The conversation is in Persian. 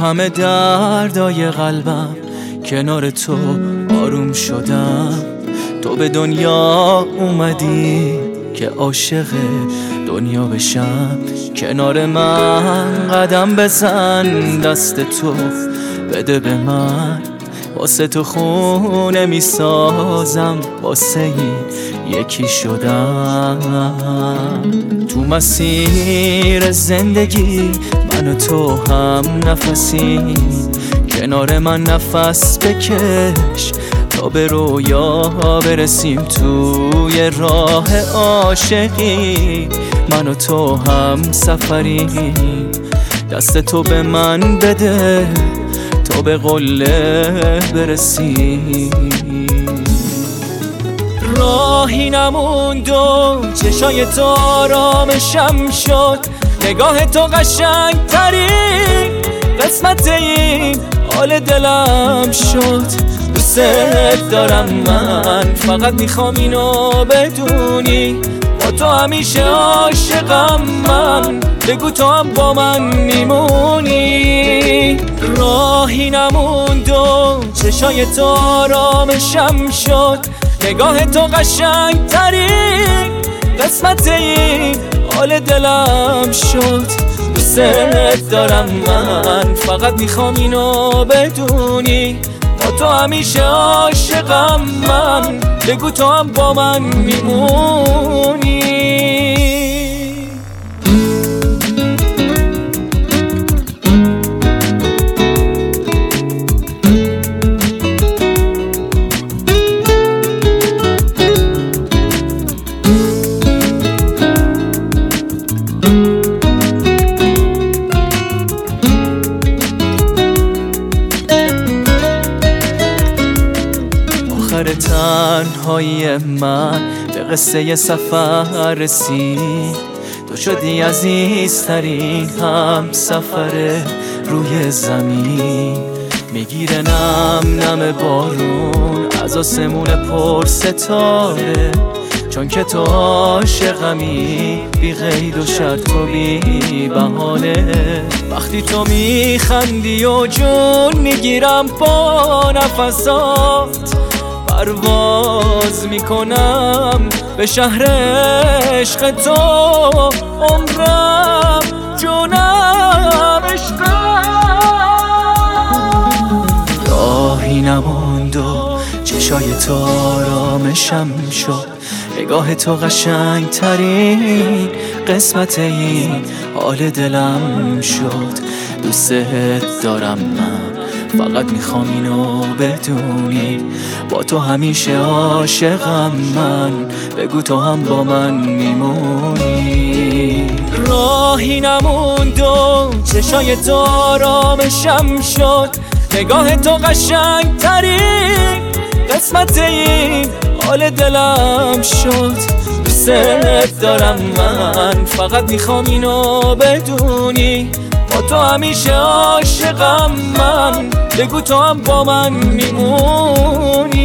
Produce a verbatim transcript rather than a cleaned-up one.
همه دردای قلبم کنار تو آروم شدم. تو به دنیا اومدی که عاشق دنیا بشم. کنار من قدم بزن، دست تو بده به من. واسه تو خونه میسازم، واسه این یکی شدم. تو مسیر زندگی من و تو هم نفسی، کنار من نفس بکش تا به رویا برسیم. توی راه عاشقی من و تو هم سفریم. دست تو به من بده تا به قله برسیم. راهی نموند و چشای تو آرامشم شد. نگاه تو قشنگ ترین قسمت این حال دلم شد. دوست دارم من، فقط میخوام اینو بدونی. با تو همیشه عاشقم من، بگو تو هم با من میمونی. راهی نموند و چشای تو آرامشم شد. نگاه تو قشنگ ترین قسمت این حال دلم شد. دوست دارم من، فقط میخوام اینو بدونی. با تو همیشه عاشقم من، بگو تو هم با من میمونی. آخر تنهایی من به قصه سفر رسید. تو شدی عزیزترین هم سفر روی زمین. میگیره نم نم بارون از آسمون پر ستاره، چون که تو عاشقمی بی قید و شرط و بی بهانه. وقتی تو میخندی و جون میگیرم با نفسات، پرواز میکنم به شهر عشق تو. عمرم جونم عشقم. راهی نموند و چشای تو آرامشم شد. نگاه تو قشنگ ترین قسمت این حال دلم شد. دوست دارم من، فقط میخوام اینو بدونی. با تو همیشه عاشقم من، بگو تو هم با من میمونی. راهی نموند و چشای تو آرامشم شد. نگاه تو قشنگ ترین قسمت این حال دلم شد. دوست دارم من، فقط میخوام اینو بدونی. با تو همیشه عاشقم من، بگو تو هم با من میمونی.